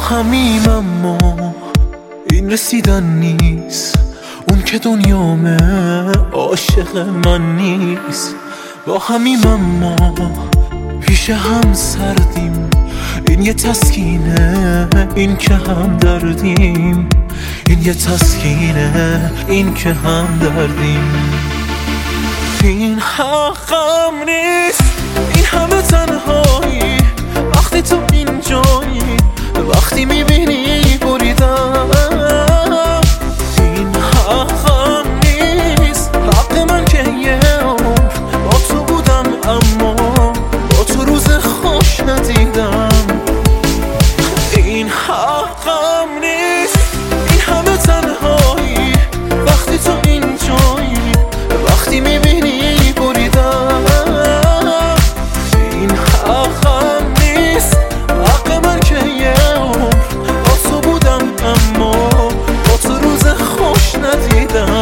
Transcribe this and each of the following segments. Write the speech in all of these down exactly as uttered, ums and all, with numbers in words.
همیم اما این رسیدن نیست، اون که دنیامه عاشق من نیست. با همیم اما پیش هم سردیم، این یه تسکینه، این که هم دردیم. این یه تسکینه، این که هم دردیم. این حقم نیست، این همه تنهایی، وقتی تو اینجایی، وقتی میبینی بریدم. این حقم نیست، حق من که یه عمر با تو بودم، اما با تو روز خوش ندیدم. این حقم نیست، این همه تنهایی، وقتی تو اینجایی، وقتی میبینی بریدم. این حقم نیست، حق من که یه عمر با تو بودم، اما با تو روز خوش ندیدم.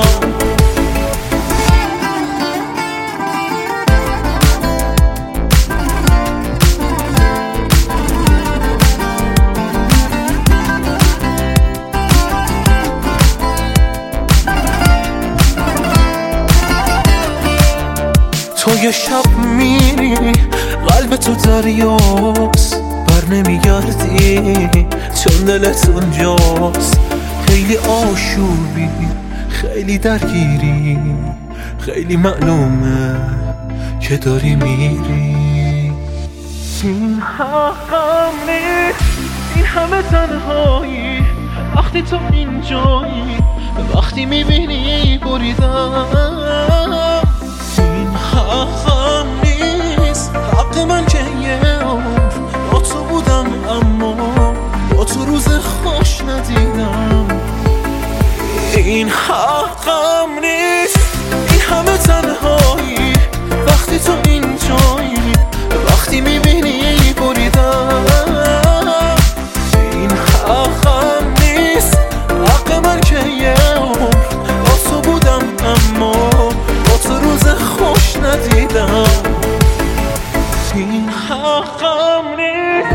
تو یه شب میری، قلب تو دریاست، بر نمیگردی چون دلت اونجاست. خیلی آشوبی، خیلی درگیری، خیلی معلومه که داری میری. این حقم نیست، این همه تنهایی، وقتی تو اینجایی، وقتی میبینی بریدم. حقم نیست، حق من که یه عمر با تو بودم، اما با تو روز خوش ندیدم. این حقم نیست، این همه تنهایی، وقتی تو اینجایی، وقتی میبینی بریدم. این حقم نیست، حق من که یه عمر با تو بودم، اما با تو روز خوش ندیدم. این حقم نیست.